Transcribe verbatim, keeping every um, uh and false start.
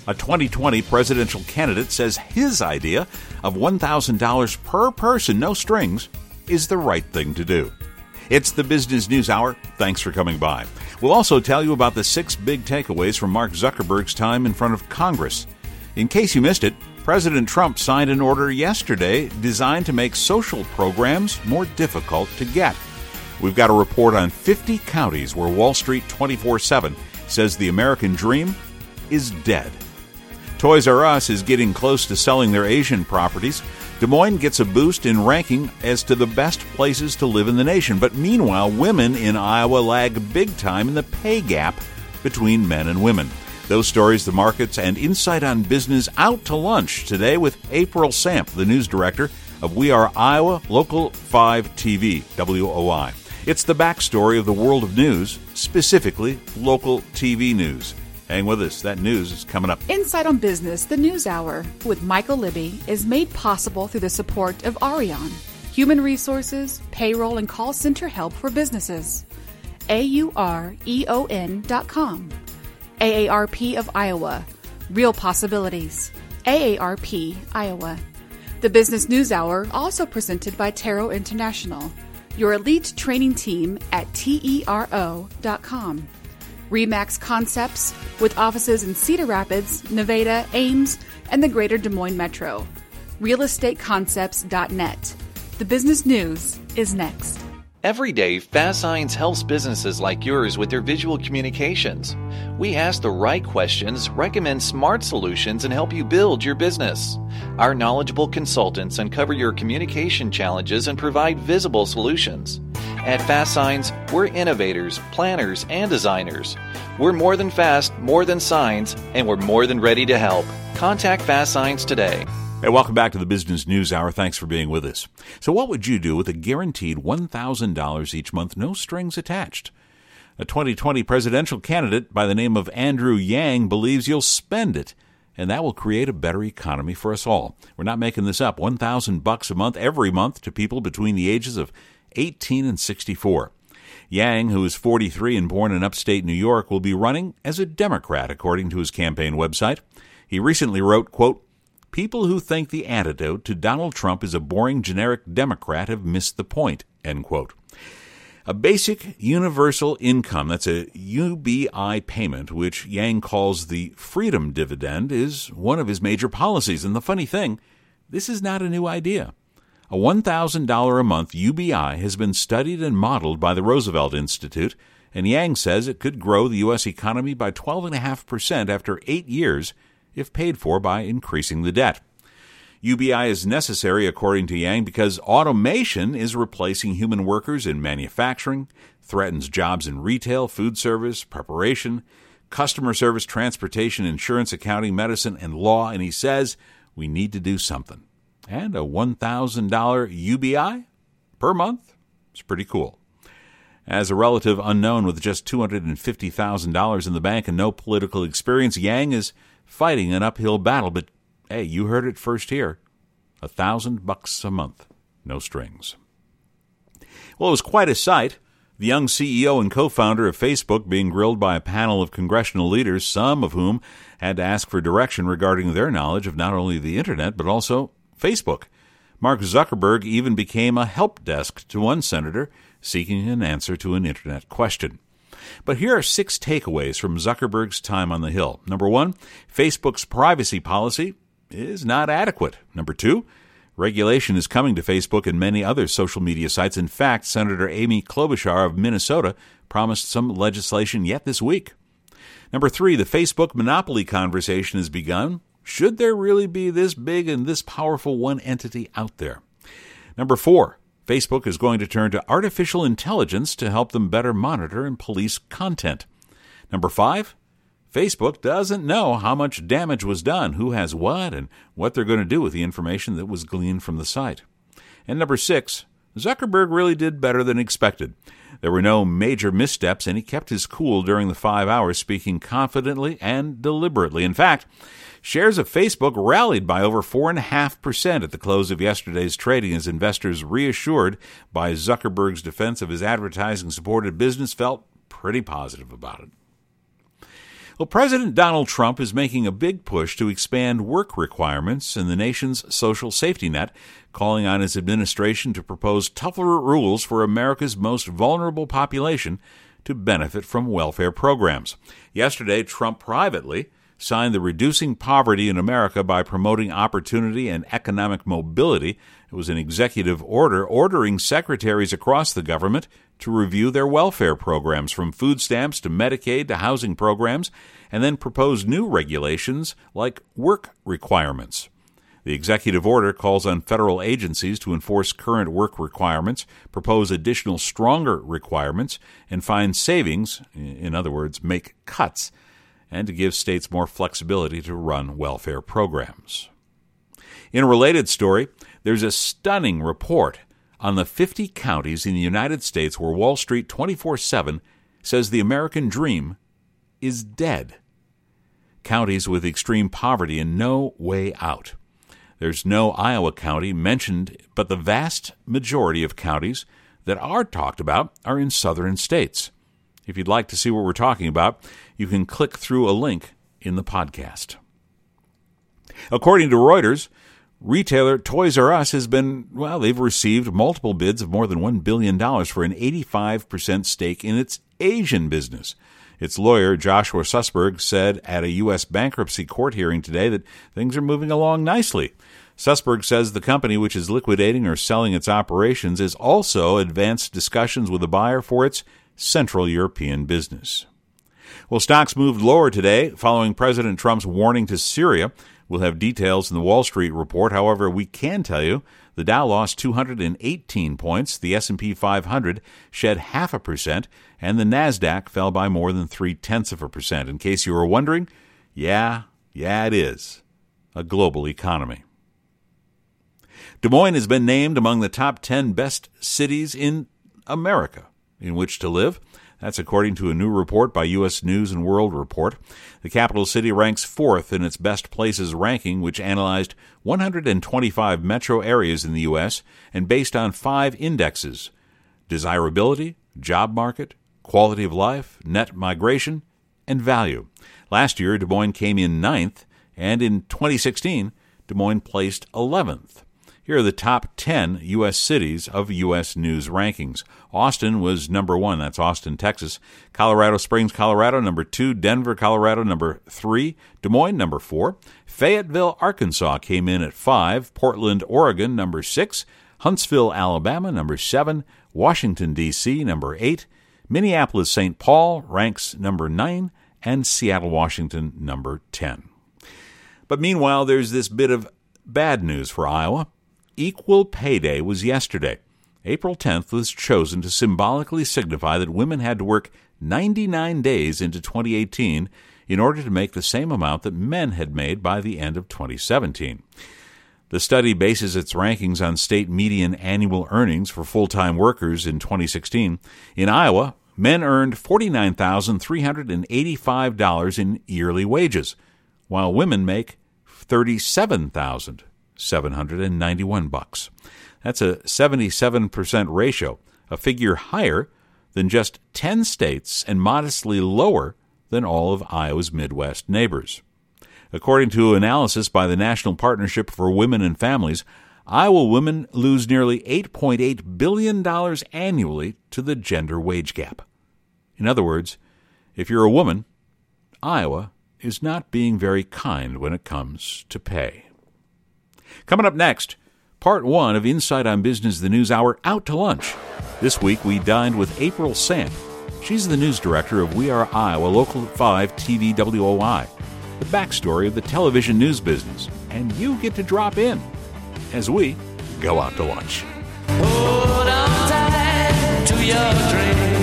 A twenty twenty presidential candidate says his idea of one thousand dollars per person, no strings, is the right thing to do. It's the Business News Hour. Thanks for coming by. We'll also tell you about the six big takeaways from Mark Zuckerberg's time in front of Congress. In case you missed it, President Trump signed an order yesterday designed to make social programs more difficult to get. We've got a report on fifty counties where Wall Street twenty-four seven says the American dream is dead. Toys R Us is getting close to selling their Asian properties. Des Moines gets a boost in ranking as to the best places to live in the nation. But meanwhile, women in Iowa lag big time in the pay gap between men and women. Those stories, the markets, and insight on business out to lunch today with April Samp, the news director of We Are Iowa Local five T V, W O I. It's the backstory of the world of news, specifically local T V news. Hang with us. That news is coming up. Insight on Business, the News Hour, with Michael Libby, is made possible through the support of Arion, human resources, payroll, and call center help for businesses. A U R E O N dot com. A A R P of Iowa. Real possibilities. A A R P, Iowa. The Business News Hour, also presented by Taro International, your elite training team at T E R O dot com. Remax Concepts, with offices in Cedar Rapids, Nevada, Ames, and the greater Des Moines Metro. real estate concepts dot net. The business news is next. Every day, Fast Signs helps businesses like yours with their visual communications. We ask the right questions, recommend smart solutions, and help you build your business. Our knowledgeable consultants uncover your communication challenges and provide visible solutions. At Fast Signs, we're innovators, planners, and designers. We're more than fast, more than signs, and we're more than ready to help. Contact Fast Signs today. Hey, welcome back to the Business News Hour. Thanks for being with us. So what would you do with a guaranteed one thousand dollars each month, no strings attached? A twenty twenty presidential candidate by the name of Andrew Yang believes you'll spend it, and that will create a better economy for us all. We're not making this up. one thousand bucks a month, every month, to people between the ages of eighteen and sixty-four. Yang, who is forty-three and born in upstate New York, will be running as a Democrat, according to his campaign website. He recently wrote, quote, "People who think the antidote to Donald Trump is a boring generic Democrat have missed the point," end quote. A basic universal income, that's a U B I payment, which Yang calls the freedom dividend, is one of his major policies. And the funny thing, this is not a new idea. A one thousand dollars a month U B I has been studied and modeled by the Roosevelt Institute, and Yang says it could grow the U S economy by twelve point five percent after eight years if paid for by increasing the debt. U B I is necessary, according to Yang, because automation is replacing human workers in manufacturing, threatens jobs in retail, food service, preparation, customer service, transportation, insurance, accounting, medicine, and law, and he says we need to do something. And a one thousand dollars U B I per month is pretty cool. As a relative unknown with just two hundred fifty thousand dollars in the bank and no political experience, Yang is fighting an uphill battle. But hey, you heard it first here. A thousand bucks a month, no strings. Well, it was quite a sight. The young C E O and co-founder of Facebook being grilled by a panel of congressional leaders, some of whom had to ask for direction regarding their knowledge of not only the internet, but also Facebook. Mark Zuckerberg even became a help desk to one senator seeking an answer to an internet question. But here are six takeaways from Zuckerberg's time on the Hill. Number one, Facebook's privacy policy is not adequate. Number two, regulation is coming to Facebook and many other social media sites. In fact, Senator Amy Klobuchar of Minnesota promised some legislation yet this week. Number three, the Facebook monopoly conversation has begun. Should there really be this big and this powerful one entity out there? Number four, Facebook is going to turn to artificial intelligence to help them better monitor and police content. Number five, Facebook doesn't know how much damage was done, who has what, and what they're going to do with the information that was gleaned from the site. And number six, Zuckerberg really did better than expected. There were no major missteps, and he kept his cool during the five hours, speaking confidently and deliberately. In fact, shares of Facebook rallied by over four point five percent at the close of yesterday's trading as investors, reassured by Zuckerberg's defense of his advertising-supported business, felt pretty positive about it. Well, President Donald Trump is making a big push to expand work requirements in the nation's social safety net, calling on his administration to propose tougher rules for America's most vulnerable population to benefit from welfare programs. Yesterday, Trump privately signed the Reducing Poverty in America by Promoting Opportunity and Economic Mobility. It was an executive order ordering secretaries across the government to review their welfare programs, from food stamps to Medicaid to housing programs, and then propose new regulations like work requirements. The executive order calls on federal agencies to enforce current work requirements, propose additional stronger requirements, and find savings, in other words, make cuts, and to give states more flexibility to run welfare programs. In a related story, there's a stunning report on the fifty counties in the United States where Wall Street twenty-four seven says the American dream is dead. Counties with extreme poverty and no way out. There's no Iowa county mentioned, but the vast majority of counties that are talked about are in southern states. If you'd like to see what we're talking about, you can click through a link in the podcast. According to Reuters, retailer Toys R Us has been, well, they've received multiple bids of more than one billion dollars for an eighty-five percent stake in its Asian business. Its lawyer, Joshua Sussberg, said at a U S bankruptcy court hearing today that things are moving along nicely. Sussberg says the company, which is liquidating or selling its operations, is also advanced discussions with a buyer for its Central European business. Well, stocks moved lower today following President Trump's warning to Syria. We'll have details in the Wall Street report. However, we can tell you the Dow lost two hundred eighteen points, the S and P five hundred shed half a percent, and the NASDAQ fell by more than three-tenths of a percent. In case you were wondering, yeah, yeah, it is a global economy. Des Moines has been named among the top ten best cities in America in which to live. That's according to a new report by U S News and World Report. The capital city ranks fourth in its best places ranking, which analyzed one hundred twenty-five metro areas in the U S and based on five indexes: desirability, job market, quality of life, net migration, and value. Last year, Des Moines came in ninth, and in twenty sixteen, Des Moines placed eleventh. Here are the top ten U S cities of U S News rankings. Austin was number one. That's Austin, Texas. Colorado Springs, Colorado, number two. Denver, Colorado, number three. Des Moines, number four. Fayetteville, Arkansas came in at five. Portland, Oregon, number six. Huntsville, Alabama, number seven. Washington, D C, number eight. Minneapolis, Saint Paul ranks number nine. And Seattle, Washington, number ten. But meanwhile, there's this bit of bad news for Iowa. Equal Pay Day was yesterday. April tenth was chosen to symbolically signify that women had to work ninety-nine days into twenty eighteen in order to make the same amount that men had made by the end of twenty seventeen. The study bases its rankings on state median annual earnings for full-time workers in twenty sixteen. In Iowa, men earned forty-nine thousand three hundred eighty-five dollars in yearly wages, while women make thirty-seven thousand seven hundred ninety-one bucks. That's a seventy-seven percent ratio, a figure higher than just ten states and modestly lower than all of Iowa's Midwest neighbors. According to analysis by the National Partnership for Women and Families, Iowa women lose nearly eight point eight billion dollars annually to the gender wage gap. In other words, if you're a woman, Iowa is not being very kind when it comes to pay. Coming up next, part one of Insight on Business, the News Hour, Out to Lunch. This week, we dined with April Sant. She's the news director of We Are Iowa, Local five T V W O I, the backstory of the television news business. And you get to drop in as we go out to lunch. Hold on tight to your dream.